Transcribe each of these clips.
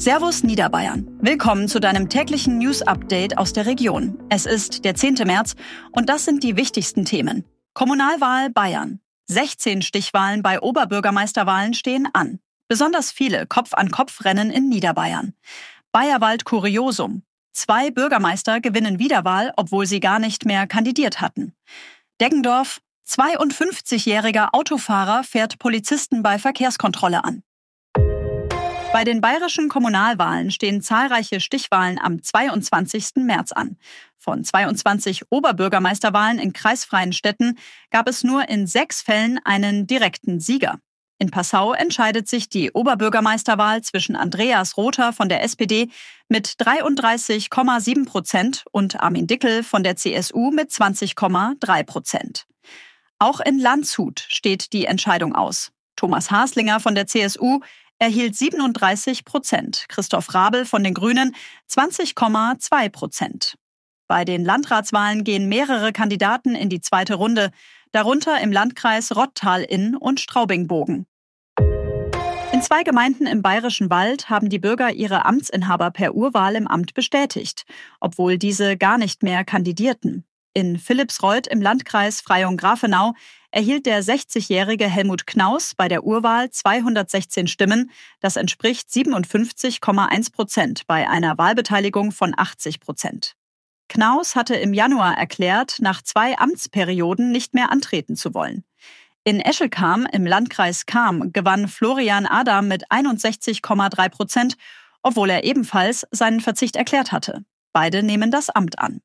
Servus Niederbayern. Willkommen zu deinem täglichen News-Update aus der Region. Es ist der 10. März und das sind die wichtigsten Themen. Kommunalwahl Bayern. 16 Stichwahlen bei Oberbürgermeisterwahlen stehen an. Besonders viele Kopf-an-Kopf-Rennen in Niederbayern. Bayerwald Kuriosum. 2 Bürgermeister gewinnen Wiederwahl, obwohl sie gar nicht mehr kandidiert hatten. Deggendorf. 52-jähriger Autofahrer fährt Polizisten bei Verkehrskontrolle an. Bei den bayerischen Kommunalwahlen stehen zahlreiche Stichwahlen am 22. März an. Von 22 Oberbürgermeisterwahlen in kreisfreien Städten gab es nur in 6 Fällen einen direkten Sieger. In Passau entscheidet sich die Oberbürgermeisterwahl zwischen Andreas Rother von der SPD mit 33,7% und Armin Dickel von der CSU mit 20,3%. Auch in Landshut steht die Entscheidung aus. Thomas Haslinger von der CSU erhielt 37%, Christoph Rabel von den Grünen 20,2%. Bei den Landratswahlen gehen mehrere Kandidaten in die zweite Runde, darunter im Landkreis Rottal-Inn und Straubing-Bogen. In 2 Gemeinden im Bayerischen Wald haben die Bürger ihre Amtsinhaber per Urwahl im Amt bestätigt, obwohl diese gar nicht mehr kandidierten. In Philippsreuth im Landkreis Freyung-Grafenau erhielt der 60-jährige Helmut Knaus bei der Urwahl 216 Stimmen. Das entspricht 57,1% bei einer Wahlbeteiligung von 80%. Knaus hatte im Januar erklärt, nach 2 Amtsperioden nicht mehr antreten zu wollen. In Eschelkam im Landkreis Cham gewann Florian Adam mit 61,3%, obwohl er ebenfalls seinen Verzicht erklärt hatte. Beide nehmen das Amt an.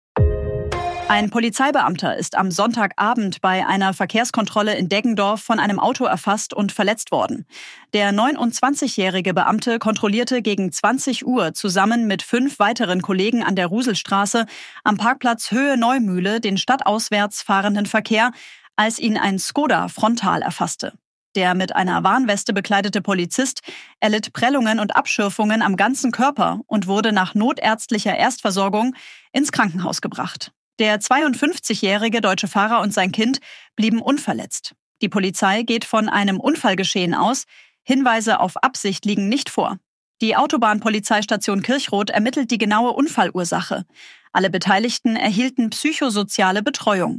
Ein Polizeibeamter ist am Sonntagabend bei einer Verkehrskontrolle in Deggendorf von einem Auto erfasst und verletzt worden. Der 29-jährige Beamte kontrollierte gegen 20 Uhr zusammen mit 5 weiteren Kollegen an der Ruselstraße am Parkplatz Höhe Neumühle den stadtauswärts fahrenden Verkehr, als ihn ein Skoda frontal erfasste. Der mit einer Warnweste bekleidete Polizist erlitt Prellungen und Abschürfungen am ganzen Körper und wurde nach notärztlicher Erstversorgung ins Krankenhaus gebracht. Der 52-jährige deutsche Fahrer und sein Kind blieben unverletzt. Die Polizei geht von einem Unfallgeschehen aus. Hinweise auf Absicht liegen nicht vor. Die Autobahnpolizeistation Kirchroth ermittelt die genaue Unfallursache. Alle Beteiligten erhielten psychosoziale Betreuung.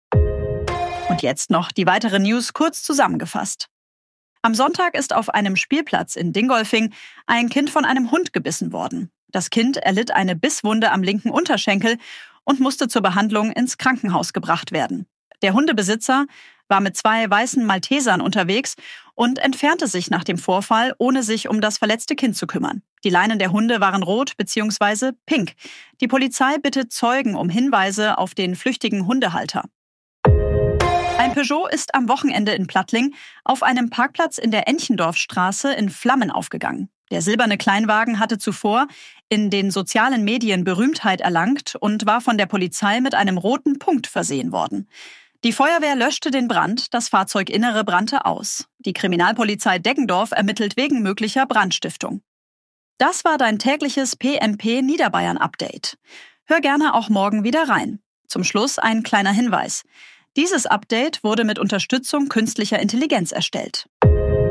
Und jetzt noch die weiteren News kurz zusammengefasst. Am Sonntag ist auf einem Spielplatz in Dingolfing ein Kind von einem Hund gebissen worden. Das Kind erlitt eine Bisswunde am linken Unterschenkel und musste zur Behandlung ins Krankenhaus gebracht werden. Der Hundebesitzer war mit 2 weißen Maltesern unterwegs und entfernte sich nach dem Vorfall, ohne sich um das verletzte Kind zu kümmern. Die Leinen der Hunde waren rot bzw. pink. Die Polizei bittet Zeugen um Hinweise auf den flüchtigen Hundehalter. Ein Peugeot ist am Wochenende in Plattling auf einem Parkplatz in der Enchendorfstraße in Flammen aufgegangen. Der silberne Kleinwagen hatte zuvor in den sozialen Medien Berühmtheit erlangt und war von der Polizei mit einem roten Punkt versehen worden. Die Feuerwehr löschte den Brand, das Fahrzeuginnere brannte aus. Die Kriminalpolizei Deggendorf ermittelt wegen möglicher Brandstiftung. Das war dein tägliches PNP Niederbayern Update. Hör gerne auch morgen wieder rein. Zum Schluss ein kleiner Hinweis. Dieses Update wurde mit Unterstützung künstlicher Intelligenz erstellt.